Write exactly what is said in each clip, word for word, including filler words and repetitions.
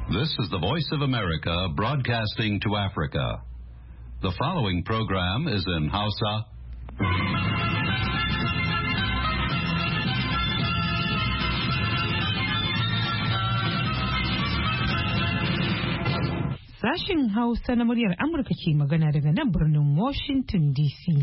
This is the Voice of America broadcasting to Africa. The following program is in Hausa. Sashin Hausa na muryar Amurka ke magana daga nan birnin Washington D C.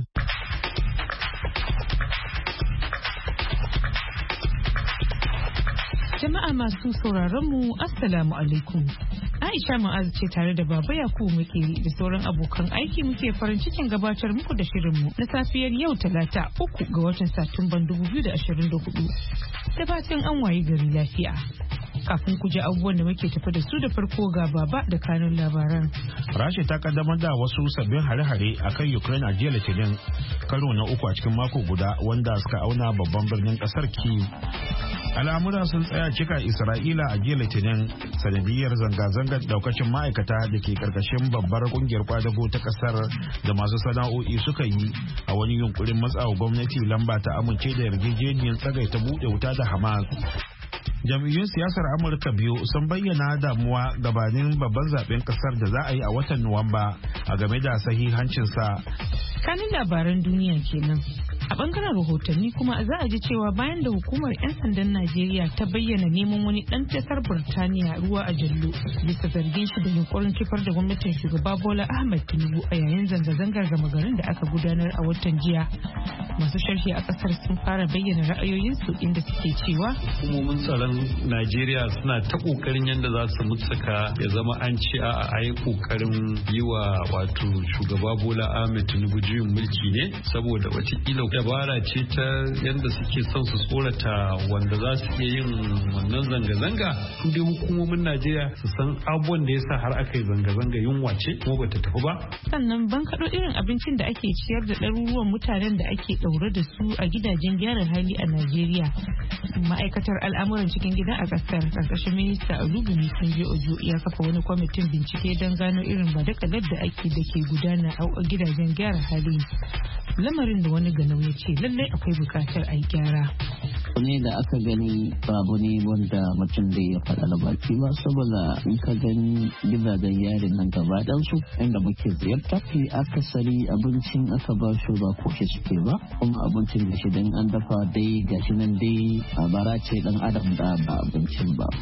Jama'a masu sauraron mu Assalamu alaikum. Aisha Mu'az ce tare da Baba Yakubu muke da sauran abokan aiki muke farin cikin gabatar muku da shirinmu na safiyar yau Talata uku ga watan Satumban dubu biyu da ashirin da hudu. Da fatan an wayi gari lafiya. Kafin ku ji abubuwan da muke tafi da su da farko ga Baba da kanun labaran. Rasha ta kaddamar da wasu sabbin hare-hare a kan Ukraine a jiya Litinin karo na uku a cikin mako guda wanda suka auna babban birnin kasar Kyiv. Al'amura sun tsaya cika Isra'ila a jiya Litinin sanadiyar zanga-zangar daukacin ma'aikata da ke karkashin babbar kungiyar kwadago ta kasar da masu sana'o'i suka yi a wani yunkurin matsawa gwamnati lamba ta amince da yarjejeniyar tsagaita buɗe wuta da Hamas. Jam'iyyun siyasar Amurka biyu sun bayyana damuwa gabanin babban zaben kasar da za a yi a watan Nuwamba a game da sahihancinsa. Kanin labaran duniya kenan. A bangaren rahotanni kuma za a ji cewa bayan da hukumar 'yan sandan Najeriya ta bayyana neman wani dan kasar Burtaniya ruwa a jallo bisa zargin shi da yunkurin kifar da gwamnatin shugaba Bola Ahmed Tinubu a yayin zanga-zangar gama garin da aka gudanar a watan jiya. Masu sharhi a kasar sun fara bayyana ra'ayoyinsu inda suke cewa hukumomin tsaron Najeriya suna ta kokarin yadda za su mutsaka ya zama an ci a ayi kokarin yi wa wato shugaba Bola Ahmed Tinubu juyin mulki ne saboda watakila dabara ce ta yadda suke son su tsorata wanda za su iya yin wannan zanga-zanga su dai hukumomin Najeriya su san abubuwan da ya sa har aka yi zanga-zanga yunwa ce kuma bata tafi ba. Sannan ban kaɗo irin abincin da ake ciyar da ɗaruruwan mutanen da ake ɗaure da su a gidajen gyaran hali a Najeriya. Ma'aikatar al'amuran cikin gida a ƙasar ƙarƙashin minista Olubunmi Tunji Ojo ya kafa wani kwamitin bincike don gano irin badakalar da ake da ke gudana a gidajen gyara hali. Lamarin da wani ganau ya ce lallai akwai bukatar a yi gyara. ne da aka gani babu ne wanda mutum da ya faɗa da baki ba saboda in ka gani gidajen yarin nan gaba su inda muke ziyarta fi akasari abincin aka ba su ba koshi suke ba kuma abincin da shi dan an dafa dai gashi nan dai a bara ce dan adam da ba abincin ba.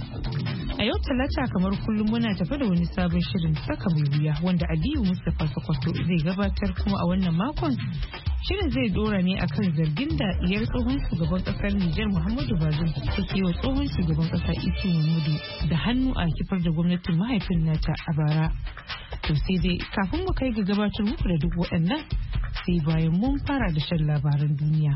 A yau Talata kamar kullum muna tafi da wani sabon shirin saka mai wuya wanda Aliyu Mustapha Sokoto zai gabatar kuma a wannan makon shirin zai dora ne akan zargin da iyar tsohon shugaban kasar Nijar Muhammadu Bazoum take wa tsohon shugaban kasa Isu Muhammadu da hannu a kifar da gwamnatin mahaifin nata a bara. To sai dai kafin mu kai ga gabatar muku da duk waɗannan sai bayan mun fara da shan labaran duniya.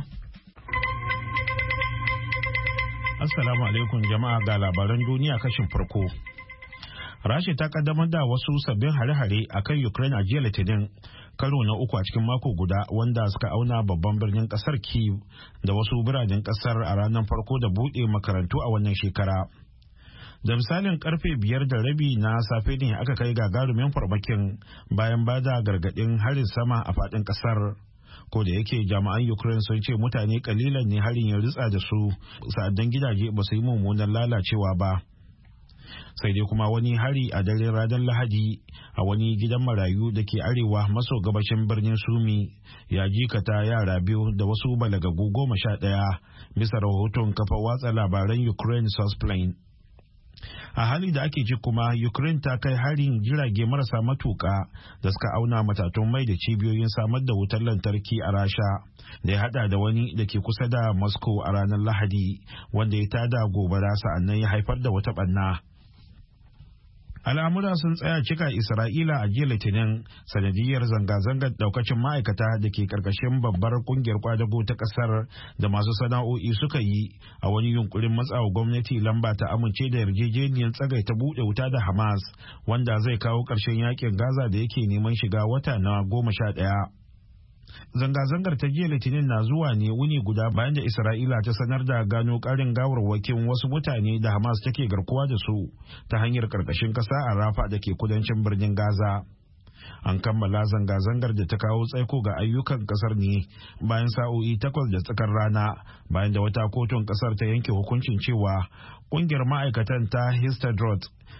Assalamu alaikum jama'a ga labaran duniya kashin farko. Rasha ta kaddamar da wasu sabbin hare-hare a kan Ukraine a jiya Litinin karo na uku a cikin mako guda wanda suka auna babban birnin kasar Kyiv da wasu biranen kasar a ranar farko da buɗe makarantu a wannan shekara. Da misalin karfe biyar da rabi na safe ne aka kai gagarumin farmakin bayan bada gargaɗin harin sama a faɗin kasar. Ko da yake jami'an Ukraine sun ce mutane kalilan ne harin ya ritsa da su sa'addan gidaje ba su yi mummunan lalacewa ba. Sai dai kuma wani hari a daren ranar Lahadi a wani gidan marayu da ke arewa maso gabashin birnin Sumi ya jikata yara biyu da wasu balagagu goma sha ɗaya bisa rahoton kafa watsa labaran Ukraine Sosplain. A hali da ake ji kuma Ukraine ta kai harin jirage marasa matuka da suka auna matatun mai da cibiyoyin samar da wutar lantarki a Rasha da ya hada da wani da ke kusa da Moscow a ranar Lahadi wanda ya tada gobara sa'annan ya haifar da wata ɓanna. Al'amura sun tsaya cika Isra'ila a jiya Litinin sanadiyar zanga-zangar daukacin ma'aikata da ke karkashin babbar kungiyar kwadago ta kasar da masu sana'o'i suka yi a wani yunkurin matsawa gwamnati lamba ta amince da yarjejeniyar tsagaita buɗe wuta da Hamas wanda zai kawo ƙarshen yakin Gaza da yake neman shiga wata na goma sha ɗaya. Zanga-zangar ta jiya Litinin na zuwa ne wuni guda bayan da Isra'ila ta sanar da gano karin gawarwakin wasu mutane da Hamas take garkuwa da su ta hanyar karkashin kasa a Rafa da ke kudancin birnin Gaza. An kammala zanga-zangar da ta kawo tsaiko ga ayyukan kasar ne bayan sa'o'i takwas da tsakar rana bayan da wata kotun kasar ta yanke hukuncin cewa kungiyar ma'aikatan ta Histadrut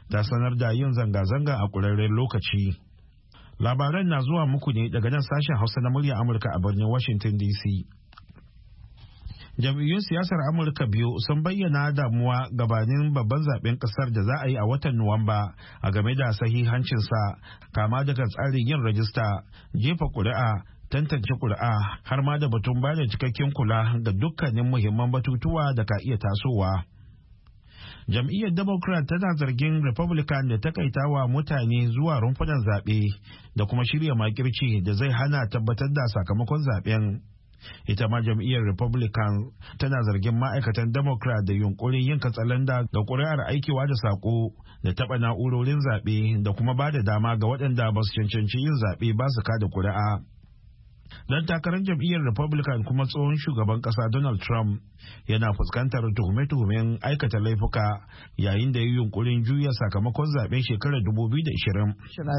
ta sanar da yin zanga-zanga a ƙurarren lokaci. Labaran na zuwa muku ne daga nan sashen Hausa na murya Amurka a birnin Washington D C. Jam'iyyun siyasar Amurka biyu sun bayyana damuwa gabanin babban zaben kasar da za a yi a watan Nuwamba a game da sahihancinsa, kama daga tsarin yin rajista, jefa ƙuri'a, tantance ƙuri'a, har ma da batun bada cikakken kula ga dukkanin muhimman batutuwa da ka iya tasowa. Jam'iyyar Democrat tana zargin Republican da takaita wa mutane zuwa rumfunan zaɓe da kuma shirya makirci da zai hana tabbatar da sakamakon zaɓen. Ita ma jam'iyyar Republican tana zargin ma'aikatan Democrat da yunkurin yin katsalanda ga ƙuri'ar aikewa da saƙo da taɓa na'urorin zaɓe da kuma ba da dama ga waɗanda ba su cancanci yin zaɓe ba su kada ƙuri'a. Dan takarar jam'iyyar Republican kuma tsohon shugaban ƙasa Donald Trump yana fuskantar tuhume-tuhumen aikata laifuka yayin da ya yi yunkurin juya sakamakon zaben shekarar dubu biyu da ashirin.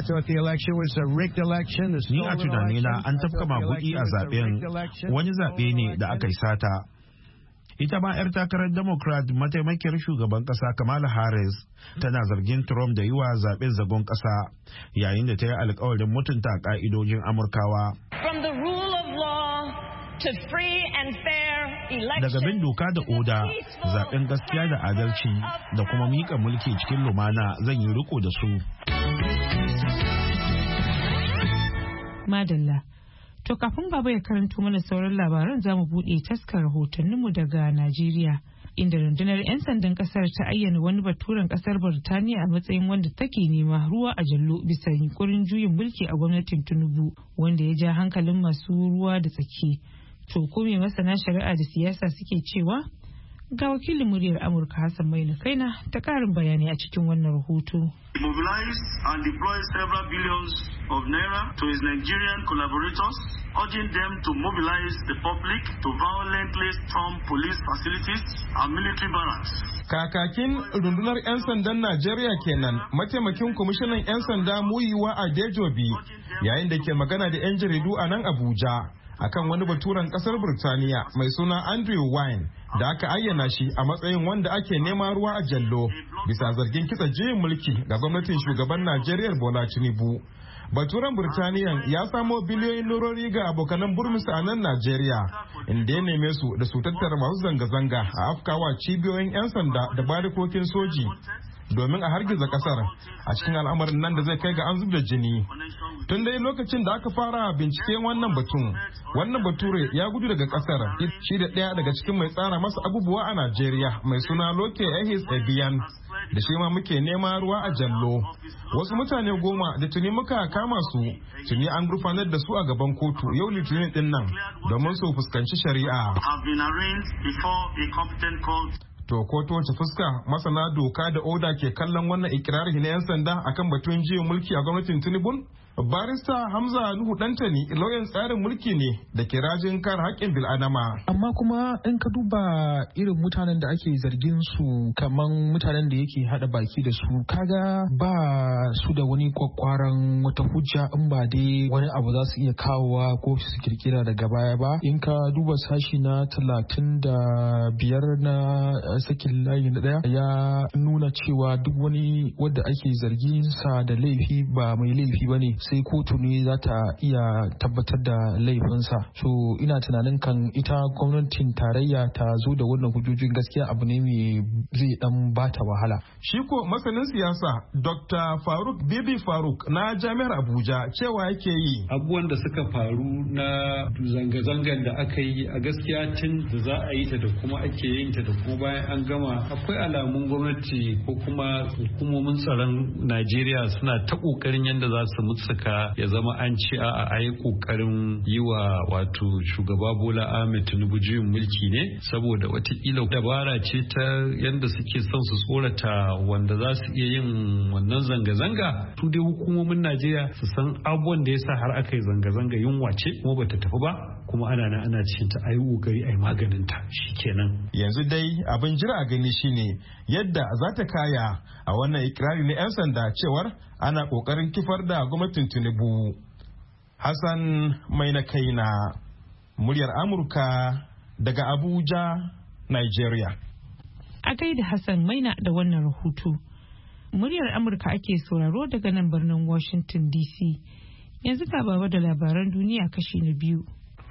Ni a tunanina an tafka maguɗi a zaben, wani zaɓe ne da aka yi sata. Ita ma 'yar takarar Democrat mataimakiyar shugaban ƙasa Kamala Harris tana zargin Trump da yi wa zaɓen zagon ƙasa yayin da ta yi alkawarin mutunta ƙa'idojin Amurkawa. Daga bin doka da oda, zaɓen gaskiya da adalci da kuma miƙa mulki cikin lumana zan yi riko da su. Madalla. To kafin baba ya karanto mana sauran labaran za mu buɗe taskar rahotanninmu daga Najeriya, inda rundunar 'yan sandan kasar ta ayyana wani baturen kasar Burtaniya a matsayin wanda take nema ruwa a jallo bisa yunkurin juyin mulki a gwamnatin Tinubu, wanda ya ja hankalin masu ruwa da tsaki. To ko me masana shari'a da siyasa suke cewa? Ga wakilin muryar Amurka Hassan Maina Kaina ta karin bayani a cikin wannan rahoto. Mobilized and deployed several billions of naira to his Nigerian collaborators, urging them to mobilize the public to violently storm police facilities and military barracks. Kakakin rundunar 'yan sandan Najeriya kenan, mataimakin kwamishinan 'yan sanda Muyiwa Adejobi, yayin da ke magana da 'yan jaridu a nan Abuja akan wani baturen kasar Burtaniya mai suna Andrew Wine da aka ayyana shi a matsayin wanda ake nema ruwa a jallo bisa zargin kitsa juyin mulki ga gwamnatin shugaban Najeriya Bola Tinubu. Baturen Burtaniyan ya samo biliyoyin norori ga abokanan burmusu a nan Najeriya, inda ya neme su da su tattara masu zanga-zanga a afkawa cibiyoyin 'yan sanda da barikokin soji domin a hargiza kasar a cikin al'amarin nan da zai kai ga an zub da jini. Tun dai lokacin da aka fara binciken wannan batun, wannan bature ya gudu daga kasar, shi da ɗaya daga cikin mai tsara masa abubuwa a Najeriya mai suna Loke Ehis Ebiyan, da shi ma muke nema ruwa a jallo. Wasu mutane goma da tuni muka kama su, tuni an gurfanar da su a gaban kotu yau Litinin din nan domin su fuskanci shari'a. To ko ta wace fuska masana doka da oda ke kallon wannan ikirarin na 'yan sanda akan batun jiya mulki a gwamnatin Tinubu? Barista Hamza Nuhu Dantani lauyan tsarin mulki ne da ke rajin kare haƙƙin bil'adama. Amma kuma in ka duba irin mutanen da ake zargin su kaman mutanen da yake hada baki da su, kaga ba su da wani kwakwaran wata hujja in ba dai wani abu za su iya kawowa ko su kirkira daga baya ba. In ka duba sashi na talatin da biyar na sakin layi na daya ya nuna cewa duk wani wadda ake zargin sa da laifi ba mai laifi ba ne, sai kotu ne za ta iya tabbatar da laifinsa. So ina tunanin kan ita gwamnatin tarayya ta zo da wannan hujjojin gaskiya abu ne mai zai dan bata wahala. Shi ko masanin siyasa Doctor Faruk Bibi Faruk na Jami'ar Abuja cewa yake yi. Abubuwan da suka faru na zanga-zangan da aka yi a gaskiya tun da za a yi ta da kuma ake yin ta da kuma bayan an gama, akwai alamun gwamnati ko kuma hukumomin tsaron Najeriya suna ta kokarin yadda za su mutsa ka ya zama an ci a a yi kokarin yi wa wato shugaba Bola Ahmed Tinubu juyin mulki ne, saboda watakila dabara ce ta yadda suke son su tsorata wanda za su iya yin wannan zanga-zanga. Su dai hukumomin Najeriya su san abubuwan da ya sa har aka yi zanga-zanga yunwa ce kuma bata tafi ba, kuma ana nan ana cikin ta ayi kokari ayi maganin ta shikenan. Yanzu dai abin jira a gani shine yadda za ta kaya a wannan ikirari na 'yan sanda cewar ana kokarin kifar da gwamnatin Tinubu. Hassan mai na kaina, muryar Amurka daga Abuja, Nigeria. A gaida Hassan Maina da wannan rahoto. muryar Amurka ake sauraro daga nan birnin Washington D C. Yanzu ka baba da labaran duniya kashi na biyu.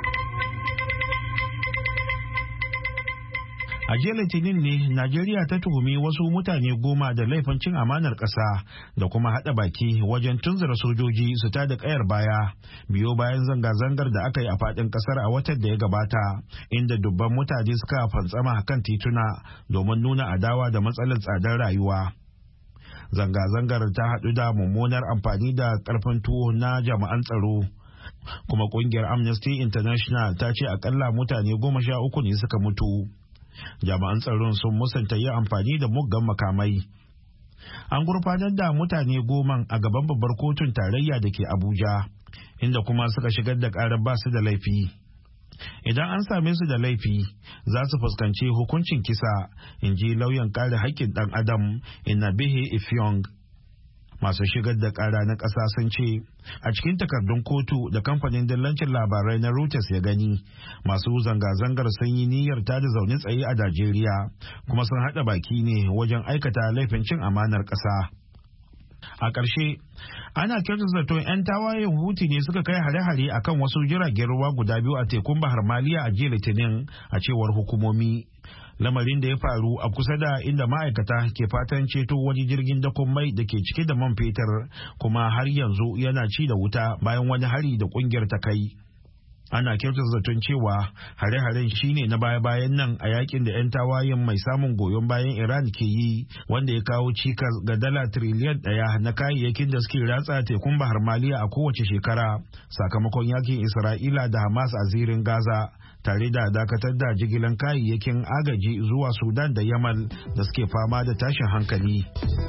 A jiya Litinin ne Najeriya ta tuhumi wasu mutane goma da laifin cin amanar ƙasa da kuma haɗa baki wajen tunzura sojoji su tada ƙayar baya biyo bayan zanga-zangar da aka yi a faɗin ƙasar a watan da ya gabata, inda dubban mutane suka fantsama kan tituna domin nuna adawa da matsalar tsadar rayuwa. Zanga-zangar ta haɗu da mummunar amfani da ƙarfin tuwo na jami'an tsaro. Kuma ƙungiyar Amnesty International ta ce akalla mutane goma sha uku ne suka mutu. Jami'an tsaron sun musanta yi amfani da muggan makamai. An gurfanar da mutane goma a gaban babbar kotun tarayya da ke Abuja, inda kuma suka shigar da ƙarar ba su da laifi. Idan an same su da laifi, za su fuskanci hukuncin kisa, in ji lauyan kare haƙƙin ɗan Adam Inabehe Ifyong. Masu shigar da ƙara na ƙasa sun ce a cikin takardun kotu da kamfanin dillancin labarai na Reuters ya gani, masu zanga-zangar sun yi niyyar tada zaune tsaye a Najeriya kuma sun haɗa baki ne wajen aikata laifin cin amanar ƙasa. A ƙarshe, ana kyautar zaton 'yan tawayen Huti ne suka kai hare-hare akan wasu jiragen ruwa guda biyu a tekun Bahar Maliya a jiya Litinin, a cewar hukumomi. Lamarin da ya faru a kusa da inda ma'aikata ke fatan ceto wani jirgin dakon mai da ke cike da man fetur, kuma har yanzu yana ci da wuta bayan wani hari da kungiyar ta kai. Ana kyautar zaton cewa hare-haren shine na baya-bayan nan a yakin da 'yan tawayen mai samun goyon bayan Iran ke yi, wanda ya kawo cikas ga dala tiriliyan ɗaya na kayayyakin da suke ratsa tekun Bahar Maliya a kowace shekara sakamakon yakin Isra'ila da Hamas a zirin Gaza, tare da dakatar da jigilan kayayyakin agaji zuwa Sudan da Yamal da suke fama da tashin hankali.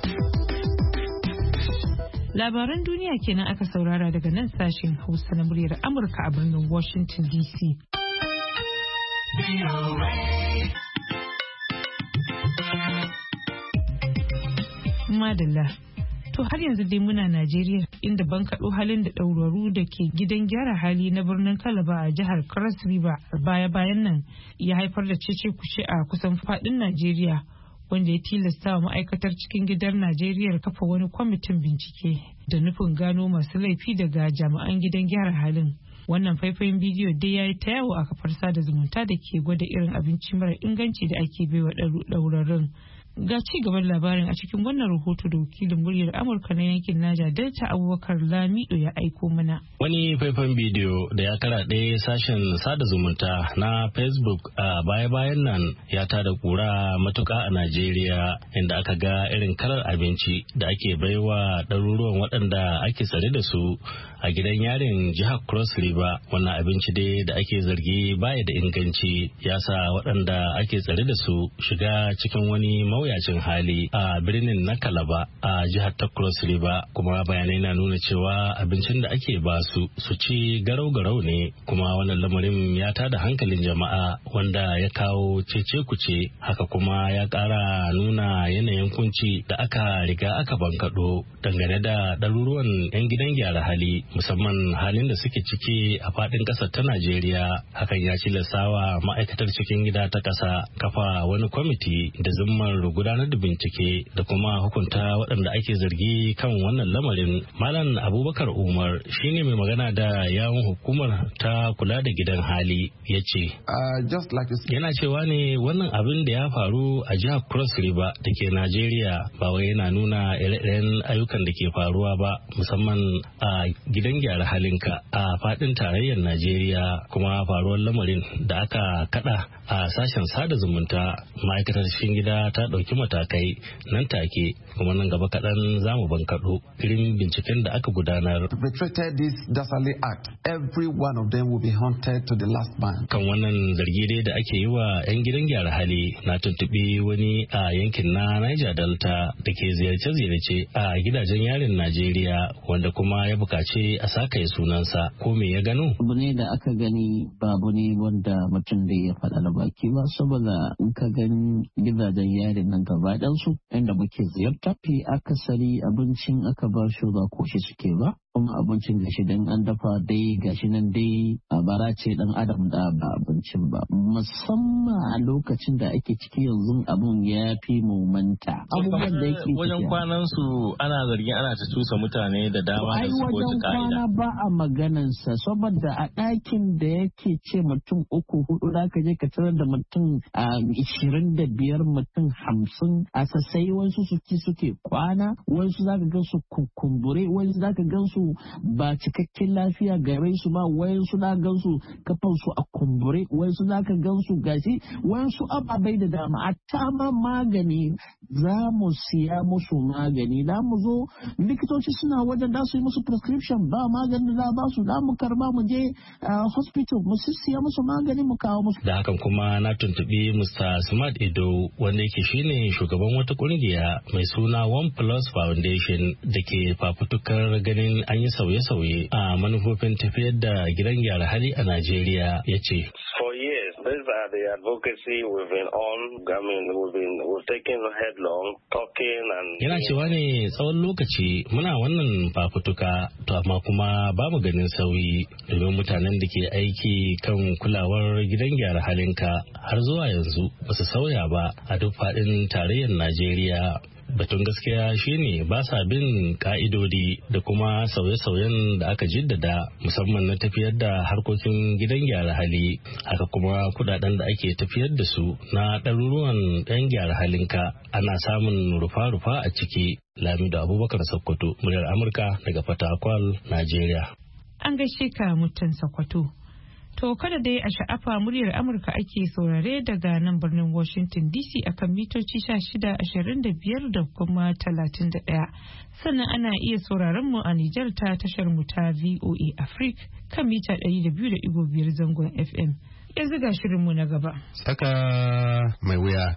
Labaran duniya kenan aka saurara daga nan sashen Hausa na muryar Amurka a birnin Washington D C. Madalla. To har yanzu dai muna Najeriya, inda bankaɗo halin da ɗauraru da ke gidan gyara hali na birnin Kalaba a jihar Cross River baya-bayan nan ya haifar da cece kuce a kusan faɗin Najeriya, wanda ya tilasta wa ma'aikatar cikin gidan Najeriya kafa wani kwamitin bincike da nufin gano masu laifi daga jami'an gidan gyara halin. Wannan faifayin bidiyo dai ya yi ta yawo a kafar sada zumunta da ke gwada irin abinci mara inganci da ake baiwa ɗaurarrun. Ga ci gaban labarin a cikin wannan rahoto da wakilin muryar Amurka na yankin Naja Delta Abubakar Lamido ya aiko mana. Wani faifan bidiyo da ya karaɗe sashen sada zumunta na Facebook a baya-bayan nan ya tada kura matuka a Najeriya, inda aka ga irin kalar abinci da ake baiwa ɗaruruwan waɗanda ake tsare da su a gidan yarin jihar Cross River. Wannan abinci dai da ake zargi baya da inganci ya sa waɗanda ake tsare da su shiga cikin wani mawuyacin hali a birnin na Kalaba a jihar ta Cross River, kuma bayanai na nuna cewa abincin da ake ba su su ci garau-garau ne, kuma wannan lamarin ya tada hankalin jama'a wanda ya kawo cece kuce. Haka kuma ya ƙara nuna yanayin kunci da aka riga aka bankaɗo dangane da ɗaruruwan 'yan gidan gyara hali, musamman halin da suke ciki a faɗin ƙasar ta Najeriya. Hakan ya tilastawa ma'aikatar cikin gida ta ƙasa kafa wani kwamiti da zimmar gudanar da bincike da kuma hukunta waɗanda ake zargi kan wannan lamarin. Malam Abubakar Umar shine mai magana da yawun hukumar ta kula da gidan hali, ya ce yana cewa ne wannan abin da ya faru a jihar Cross River da ke Najeriya ba wai yana nuna ire-iren ayyukan da ke faruwa ba, musamman a gidan gyara halinka a faɗin tarayyar Najeriya. Kuma faruwar lamarin da aka kada a sashen sada zumunta, ma'aikatar cikin gida ta ɗauki matakai nan take, kuma nan gaba kaɗan za mu bankaɗo irin binciken da aka gudanar. Kan wannan zargi dai da ake yi wa 'yan gidan gyara hali, na tuntuɓi wani a yankin na Niger Delta da ke ziyarce-ziyarce a gidajen yarin Najeriya, wanda kuma ya buƙaci a sakaye sunansa. Ko me ya gano? Abu ne da aka gani ba abu ne wanda mutum da ya faɗa da baki ba, saboda in ka gani gidajen yarin nan gaba ɗansu inda muke ziyarta fi akasari abincin aka ba shi ba koshi suke ba, kuma abincin gashi dan an dafa dai gashi nan dai a bara ce dan adam da ba abincin ba, musamman a lokacin da ake ciki yanzu abun ya fi mumanta. Abubuwan da yake wajen kwanan su ana zargin ana ta tusa mutane da dama da su ko ta ka'ida. Wajen kwana ba a maganansa saboda a ɗakin da yake ce mutum uku hudu da ka je ka tarar da mutum a ishirin da biyar mutum hamsin a sassai wasu suke suke kwana wasu zaka gan su kumbure wasu zaka gan su ba cikakken lafiya gare su ba wasu na gan su kafan su a kumbure wasu zaka gan su gashi wasu ababai da dama a tama magani za mu siya musu magani da mu zo likitoci suna wajen da su yi musu prescription ba magani da ba su da mu karba mu je hospital mu siya musu magani mu kawo musu. Da hakan kuma na tuntubi mister Smart Edo wanda yake shine shugaban wata kungiya mai suna One Plus Foundation da ke fafutukar ganin an yi sauye-sauye a manufofin tafiyar da gidan gyara hali a Najeriya ya ce. For years, these are the advocacy we've been on. I mean, we've been we've taken headlong talking and. Yana cewa ne tsawon lokaci muna wannan fafutuka to amma kuma ba mu ganin sauyi domin mutanen da ke aiki kan kulawar gidan gyara halinka har zuwa yanzu ba su sauya ba a duk faɗin tarayyar Najeriya. Batun gaskiya shine ba sa bin ka'idodi da kuma sauye-sauyen da aka jiddada musamman na tafiyar da harkokin gidan gyara hali haka kuma kudaden da ake tafiyar da su na ɗaruruwan ɗan gyara halinka ana samun rufa-rufa a ciki. Lamido Abubakar Sokoto, muryar Amurka daga Fatakwal, Najeriya. An gaishe ka mutan Sokoto. To kada dai a sha'afa muryar Amurka ake saurare daga nan birnin Washington D C akan mitoci shida ashirin da biyar da kuma talatin da ɗaya. Sannan ana iya sauraron mu a Nijar ta tashar mu ta V O A Africa kan mita ɗari da biyu da ɗigo biyar zangon F M. Yanzu ga shirin mu na gaba. Saka mai wuya.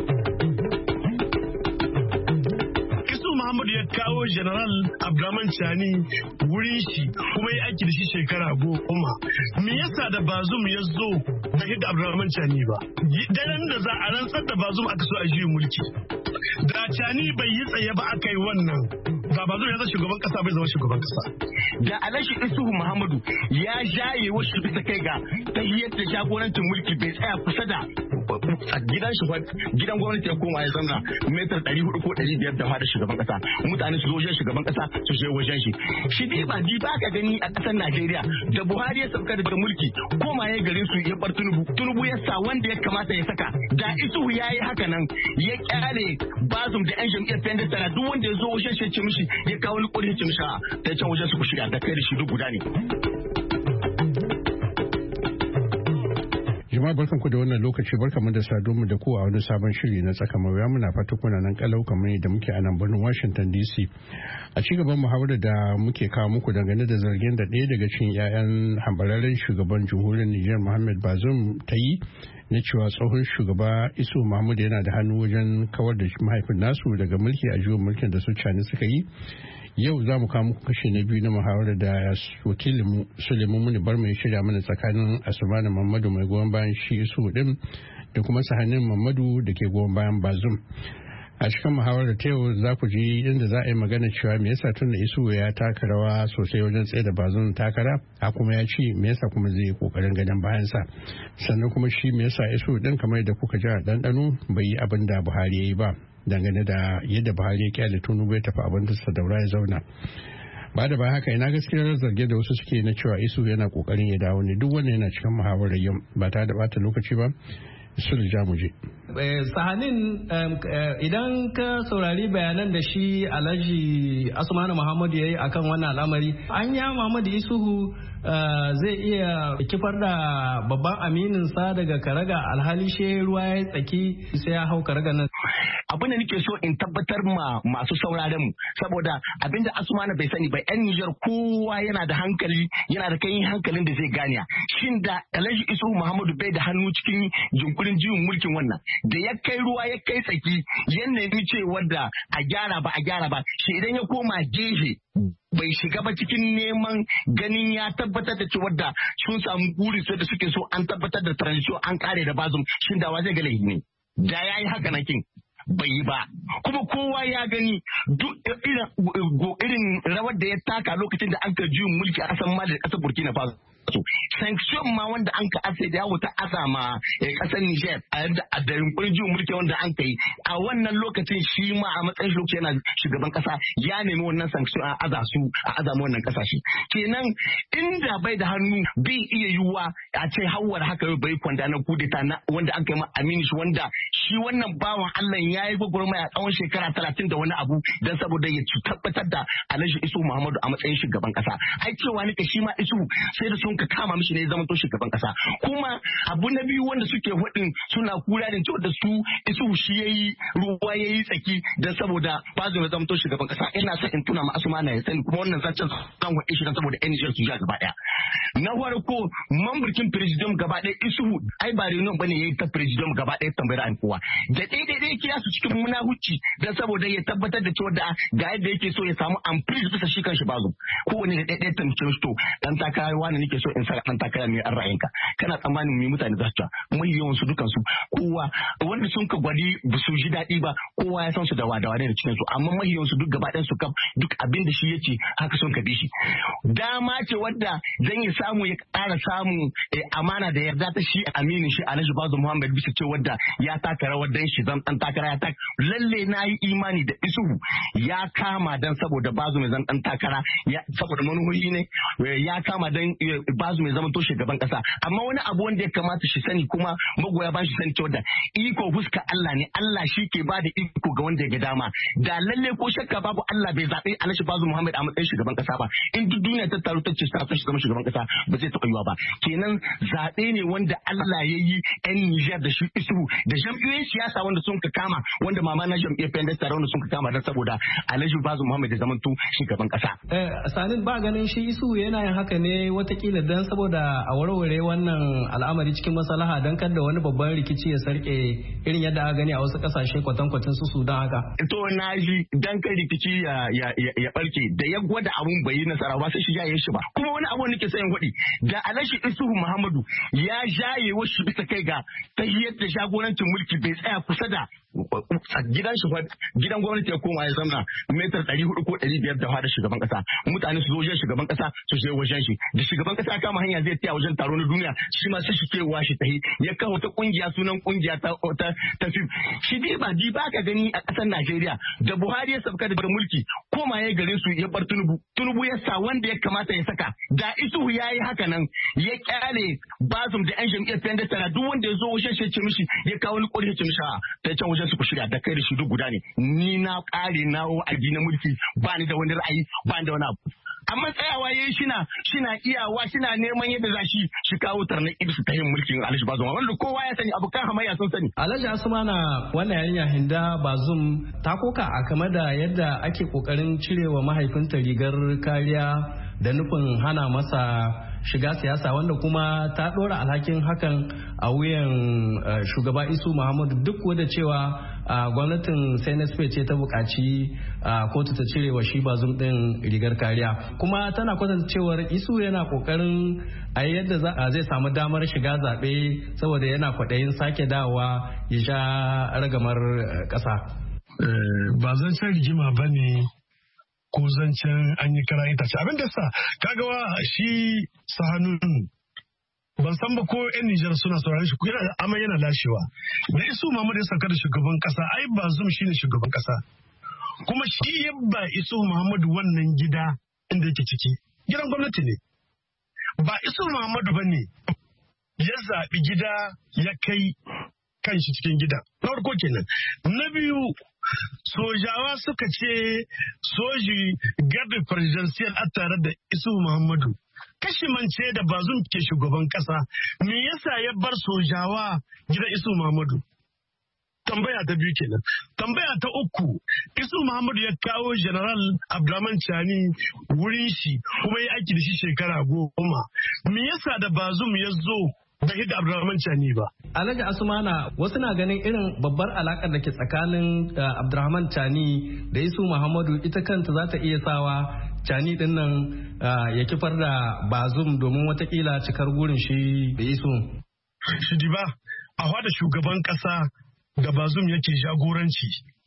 Muhammadu ya kawo General Abdurrahman Chani wurin shi kuma ya aiki da shi shekara goma. Me yasa da Bazum ya zo ba hidda Abdurrahman Chani ba? Daren da za a rantsar da Bazum aka so a juyin mulki. Da Chani bai yi tsaye ba aka yi wannan. Ba Bazum ya zama shugaban kasa bai zama shugaban kasa. Da Alhaji Isuhu Muhammadu ya jaye wasu bisa kai ga ta yadda jagorancin mulki bai tsaya kusa da a gidan shi gidan gwamnati ya koma ya zanna metar ɗari hudu ko ɗari biyar da fada shugaban kasa mutane su zo wajen shugaban kasa su je wajen shi shi dai ba ji ba ka gani a ƙasar Najeriya da Buhari ya sauka daga mulki koma ya garin su ya bar Tinubu Tinubu ya sa wanda ya kamata ya saka da Isuhu yayi haka nan ya kyale Bazum da yan jam'iyyar Pendesta na duk wanda ya zo wajen shi ya ce mishi ya kawo ni kodi ya ce mishi ta can wajen su ku shiga da kai da shi duk guda ne. Jama'a barkanku da wannan lokaci barkamu da saduwa da ku a wani sabon shiri na tsaka mawuya muna fata kuna nan kalau kamar da muke a nan birnin Washington D C. A ci gaban muhawarar da muke kawo muku dangane da zargin da ɗaya daga cikin 'ya'yan hambararren shugaban jamhuriyar Nijar Mohamed Bazoum ta yi na cewa tsohon shugaba Isu Mahmud yana da hannu wajen kawar da mahaifin nasu daga mulki a juyin mulkin da su cani suka yi. Yau za mu kawo muku kashe na biyu na muhawarar da wakilinmu Suleiman Muni bar mai shirya mana tsakanin Asmanu Mamadu mai goyon bayan shi Isu din da kuma Sahanin Mamadu da ke goyon bayan Bazum. A cikin muhawarar ta yau za ku ji inda za a yi magana cewa me yasa tun da Isu ya taka rawa sosai wajen tsaye da Bazum takara, a kuma ya ce me yasa kuma zai yi kokarin ganin bayansa. Sannan kuma shi me yasa Isu din kamar da kuka ji a ɗanɗano bai yi abin da Buhari ya yi ba. Dangane da yadda Buhari ya kyale Tinubu ya tafi abin da Sadaura ya zauna. Ba da ba haka ina gaskiyar zarge da wasu suke na cewa Isu yana kokarin ya dawo ne duk wanda yana cikin muhawarar yau ba ta da bata lokaci ba. Sul Jamuje. Sahanin idan ka saurari bayanan da shi Alhaji Asmanu Muhammadu ya yi akan wannan al'amari, an ya Muhammadu Isuhu zai iya kifar da babban aminin sa daga karaga alhali she ruwa ya tsaki sai ya hau karaga nan. Abin da nake so in tabbatar ma masu sauraron mu saboda abinda Asmanu bai sani ba yan Nijar kowa yana da hankali yana da kai hankalin da zai gane shin da Alhaji Isuhu Muhammadu bai da hannu cikin jinkurin jiwon mulkin wannan da ya kai ruwa ya kai tsaki ya nemi cewa da a gyara ba a gyara ba shi idan ya koma gefe bai shiga ba cikin neman ganin ya tabbatar da cewa da sun samu guri da suke so an tabbatar da transition an kare da Bazum shin da wa zai ga laifi ne da yayi haka nan kin bai yi ba kuma kowa ya gani duk irin rawar da ya taka lokacin da an ka juyin mulki a ƙasar Mali da ƙasar Burkina Faso. Sanction ma wanda an ka ase da yawo ta azama kasar Niger a yadda a da yunkurin jiwon mulki wanda an kai a wannan lokacin shi ma a matsayin lokaci yana shugaban kasa ya nemi wannan sanction a aza su a azama wannan kasashe kenan inda bai da hannu bai iya yiwuwa a ce hawar haka bai kwanda na kudeta na wanda an kai ma Aminu shi wanda shi wannan bawan Allah ya yi gwagwarmaya tsawon shekara talatin da wani abu don saboda ya tabbatar da Alhaji Isu Muhammadu a matsayin shugaban kasa ai cewa nika shi ma Isu sai da sun ka kama mishi ne zama to shugaban kasa kuma abu na biyu wanda suke hudin suna kura da cewa da su Isu shi yayi ruwa yayi tsaki dan saboda Bazoum ya zama to shugaban kasa ina son in tuna ma Asmana ya sani kuma wannan zancen zan hudi shi dan saboda N G su ja gaba daya na farko mamburkin president gaba daya Isu ai ba reunion bane yayi ta president gaba daya tambayar an kowa da dai dai dai kira su cikin munahuci dan saboda ya tabbatar da cewa da ga yadda yake so ya samu amprise bisa shi kanshi Bazoum kowane da dai dai tambayar to dan takara wani nake so in sa dan takara ne an ra'ayinka kana tsammanin mu mutane za su ta mai yawan su dukan su kowa wanda sun ka gwadi ba su ji daɗi ba kowa ya san su da wadawa da cikin su amma mai yawan su duk gaba ɗayan su kam duk abin da shi yace haka sun ka bi shi dama ce wadda dan ya samu ya ƙara samu amana da yarda ta shi aminin shi Alhaji Bazoum Muhammad bisa ce wadda ya taka rawar dan shi zan dan takara ya tak lalle na yi imani da Isuhu ya kama dan saboda Bazoum zan dan takara ya saboda manuhoyi ne ya kama dan Bazoum mai zama to shugaban kasa amma wani abu wanda ya kamata shi sani kuma magoya ba shi sani cewa da iko fuska Allah ne Allah shi ke ba da iko ga wanda ya ga dama da lalle ko shakka babu Allah bai zaɓi Alhaji Bazoum Muhammad a matsayin shugaban kasa ba in duk duniya ta taru ta ce sa ta zama shugaban kasa ba zai taɓa yiwa ba kenan zaɓe ne wanda Allah ya yi yan Niger da shi Isu da jam'iyyar siyasa wanda sun ka kama wanda mama na jam'iyyar Pendes tare wanda sun ka kama dan saboda Alhaji Bazoum Muhammad ya zama to shugaban kasa eh sanin ba ganin shi Isu yana yin haka ne watakila dan saboda a warware wannan al'amari cikin maslaha don kada wani babban rikici ya sarke irin yadda aka gani a wasu kasashe kwatankwacin su Sudan haka. To na ji dan kan rikici ya ya barke da ya gwada abun bai yi nasara ba sai shi ya yi shi ba. Kuma wani abu nake sayin gwadi da Alhaji Isuhu Muhammadu ya jaye wasu bisa kai ga tahiyar da jagorancin mulki bai tsaya kusa da gidan shi gidan gwamnati ya koma ya zamna metar ɗari hudu ko ɗari biyar da fada shugaban kasa mutane su zo wajen shugaban kasa su je wajen shi da shugaban kasa kama hanya zai taya wajen taro na duniya shi ma sai shi kewa shi tahi ya kawo ta kungiya sunan kungiya ta ta tafif shi dai ba di ba ka gani a kasar Najeriya da Buhari ya sabka da mulki koma ya gare su ya bar Tinubu Tinubu ya sa wanda ya kamata ya saka da Isuhu yayi haka nan ya kyale Bazoum da yan jam'iyyar Pendes tana duk wanda ya zo wajen shi ya ce mishi ya kawo ni kori ya ce mishi ta can wajen su ku shirya da kai da shi duk guda ne ni na kare na wa'adi na mulki ba ni da wani ra'ayi ba ni da wani abu amma tsayawa yayi shina shina iyawa shina neman yadda za shi shi kawo tarnar su ta yin mulkin Alhaji Bazoum wanda kowa ya sani abokan hamayya sun sani Alhaji Asmana wannan yarinya Hinda Bazoum ta koka a game da yadda ake kokarin cirewa mahaifinta rigar kariya da nufin hana masa shiga siyasa wanda kuma ta dora alhakin hakan a wuyan shugaba Isu Muhammadu duk da cewa gwamnatin C N S P ce ta buƙaci kotu ta cire wa shi Bazoum din rigar kariya kuma tana kwatanta cewar Isu yana kokarin a yadda zai samu damar shiga zaɓe saboda yana kwaɗayin sake dawowa ya sha ragamar ƙasa. Ba zan san rigima ba ne ko zancen an yi kara itace abin da sa kaga wa shi Sahanun ban san ba ko yan Nijar suna sauraron shi yana amma yana lashewa da Isu Muhammadu ya saka da shugaban kasa ai Bazoum shine shugaban kasa kuma shi yabba Isu Muhammadu wannan gida inda yake ciki gidan gwamnati ne ba Isu Muhammadu bane ya zaɓi gida ya kai kan shi cikin gida na farko kenan na biyu sojawa suka ce soji garda presidential a tare da Isu Muhammadu kashimance da Bazoum ke shugaban kasa me yasa ya bar sojawa gidan Isu Muhammadu tambaya ta biyu kenan tambaya ta uku Isu Muhammadu ya kawo General Abdurrahman Chani wurin shi kuma ya aiki da shi shekara goma me yasa da Bazoum ya zo bai hidda Abdurrahman Chani ba. Alhaji Asmana wasu na ganin irin babbar alakar da ke tsakanin Abdurrahman Chani da Isu Muhammadu ita kanta za ta iya sawa Chani din nan ya kifar da Bazoum domin watakila cikar gurin shi da Isu. Shidi ba a hada shugaban kasa da Bazoum yake jagoranci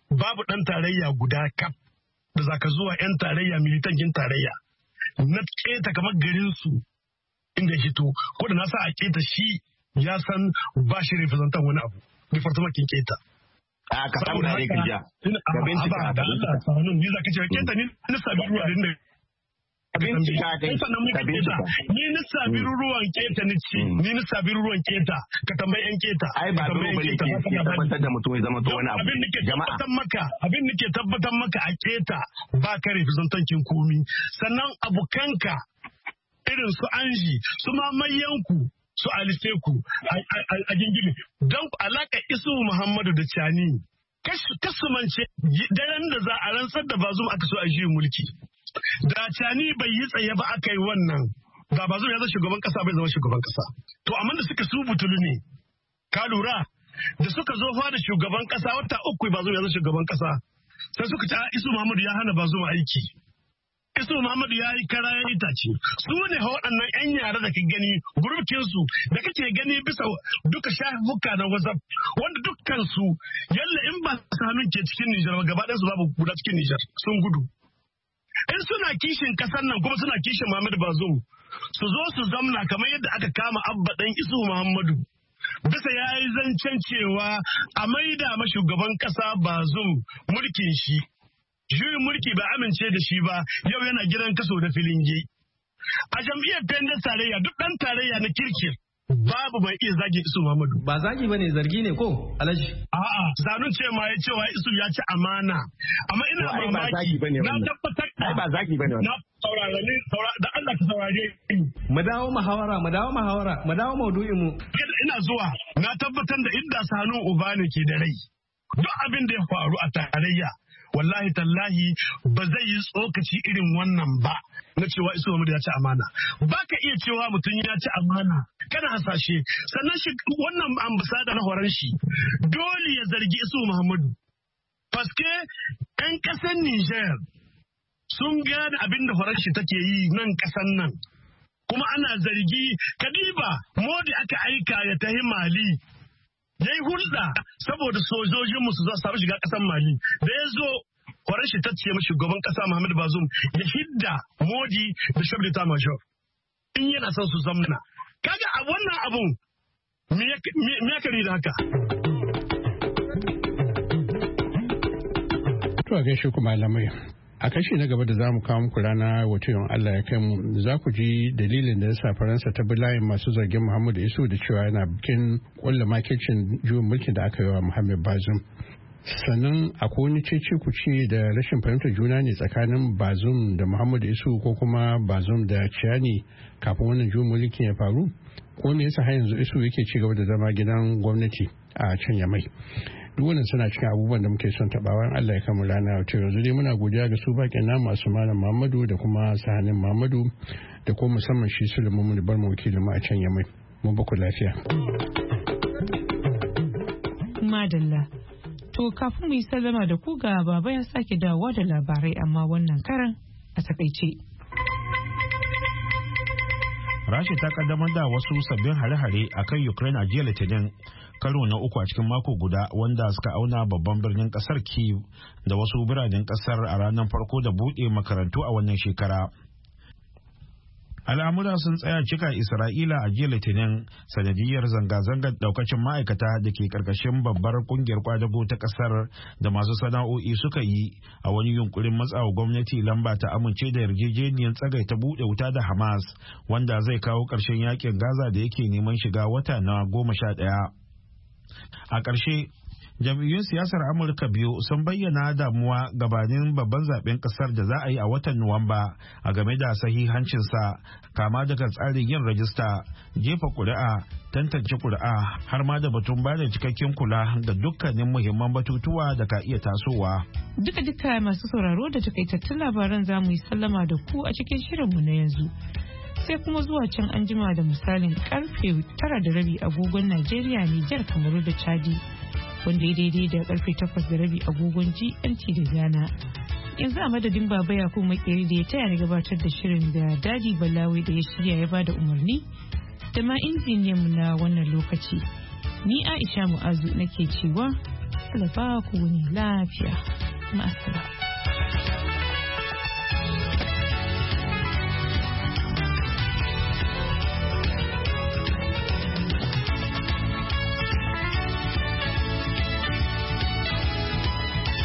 babu ɗan tarayya guda kaf da zaka zuwa 'yan tarayya militankin tarayya na keta kamar garinsu inda ya hito ko da na sa a keta shi ya san ba shi representan wani abu department kin keta a ka samu da yake ja ka bincika da Allah sanun ni zaka ce keta ni na sabi ruwa din da ka bincika kai ka bincika ni na sabi ruwan keta ni ci ni na sabi ruwan keta ka tambayi yan keta ai ba dole bane ke ya tabbatar da mutum ya zama to wani abu abin da ke jama'a tabbatar maka abin da ke tabbatar maka a keta ba ka representan kin komi sannan abukanka irin su anji su mamayyanku su aliseku a gingimi don alaka isu Muhammadu da Cani kasumance daren da za a rantsar da Bazum aka so a juyin mulki da Cani bai yi tsaye ba aka yi wannan da Bazum ya zama shugaban kasa bai zama shugaban kasa to amma da suka su butulu ne ka lura da suka zo fa da shugaban kasa wata uku Bazum ya zama shugaban kasa sai suka ce isu Muhammadu ya hana Bazum aiki Isu Muhammadu ya yi kara ya itace su ne waɗannan 'yan yara da ka gani gurbikinsu da kake gani bisa duka shafuka na WhatsApp wanda dukkansu yalla in ba hannun ke cikin Nijar ba gaba ɗansu babu guda cikin Nijar sun gudu. In suna kishin kasar nan kuma suna kishin Muhammadu Bazum su zo su zamna kamar yadda aka kama abba ɗan Isu Muhammadu. Bisa ya yi zancen cewa a maida ma shugaban ƙasa Bazum mulkin shi. Juyin mulki ba amince da shi ba yau yana gidan kaso da filinge. A jam'iyyar Pendas tarayya duk ɗan tarayya na kirkir babu mai iya zagi Isu Muhammadu. Ba zagi bane zargi ne ko Alhaji? A'a zanun ce ma ya cewa Isu ya ci amana. Amma ina mamaki na tabbatar ai ba zagi bane na saurare ne da Allah ka saurare ni. Mu dawo muhawara mu dawo muhawara mu dawo maudu'in mu. Ina zuwa na tabbatar da inda Sanu Uba ne ke da rai. Duk abin da ya faru a tarayya wallahi tallahi ba zai yi tsokaci irin wannan ba na cewa Isu Muhammadu ya ci amana. Ba ka iya cewa mutum ya ci amana kana hasashe sannan shi wannan ambasada na horon shi dole ya zargi Isu Muhammadu. Paske 'yan ƙasar Niger sun gane abin da horon shi take yi nan ƙasan nan. Kuma ana zargi kadiba modi aka aika ya tahi Mali. Ya yi hulɗa saboda sojojinmu su za su samu shiga ƙasar Mali. Da ya zo kwarar shi ta ce ma shugaban ƙasa Muhammadu Bazum ya hidda Modi da Shabda Major. In yana son su zamna. Kaga a wannan abun me ya kare da haka? To a gaishe ku malamai. A kashi na gaba da za mu kawo muku rana wato yawan Allah ya kai mu za ku ji dalilin da yasa Faransa ta bi layin masu zargin Muhammadu Isu da cewa yana bikin kulla makircin juyin mulkin da aka yi wa Muhammad Bazum. Sannan akwai wani cece ku ce da rashin fahimtar juna ne tsakanin Bazum da Muhammadu Isu ko kuma Bazum da Ciyani kafin wannan juyin mulkin ya faru? Ko me yasa har yanzu Isu yake ci gaba da zama gidan gwamnati a can Yamai? Duk wannan suna cikin abubuwan da muke son tabawan Allah ya kama rana wato yanzu dai muna godiya ga su bakin na masu malam Muhammadu da kuma sahanin Muhammadu da kuma musamman shi Sulaiman mun bar mu wakilin mu a can Yamai mun ba ku lafiya madalla to kafin mu yi sallama da ku ga baba ya sake dawowa da labarai amma wannan karan a takaice Rasha ta kaddamar da wasu sabbin hare-hare akan Ukraine a jiya Litinin karo na uku a cikin mako guda wanda suka auna babban birnin kasar Kyiv da wasu biranen kasar a ranar farko da buɗe makarantu a wannan shekara. Al'amura sun tsaya cika Isra'ila a jiya Litinin sanadiyar zanga-zangar daukacin ma'aikata da ke karkashin babbar kungiyar kwadago ta kasar da masu sana'o'i suka yi a wani yunkurin matsawa gwamnati lamba ta amince da yarjejeniyar tsagai ta buɗe wuta da Hamas wanda zai kawo ƙarshen yakin Gaza da yake neman shiga wata na goma sha ɗaya. A ƙarshe, jam'iyyun siyasar Amurka biyu sun bayyana damuwa gabanin babban zaben ƙasar da za a yi a watan Nuwamba a game da sahihancinsa kama daga tsarin yin rajista, jefa ƙuri'a, tantance ƙuri'a har ma da batun ba da cikakken kula da dukkanin muhimman batutuwa da ka iya tasowa. Duka duka masu sauraro da takaitattun labaran za mu yi sallama da ku a cikin shirinmu na yanzu. Sai kuma zuwa can an jima da misalin karfe tara da rabi agogon Najeriya, Nijar, Kamaru da Chadi, wanda ya daidai da karfe takwas da rabi agogon G M T da Ghana. Yanzu a madadin Baba Yakubu Makeri da ya taya ni gabatar da shirin da Dadi Balawi da ya shirya ya bada umarni da ma injiniyan mu na wannan lokaci. Ni Aisha Mu'azu nake cewa Allah ba ku wuni lafiya. Ma'asala.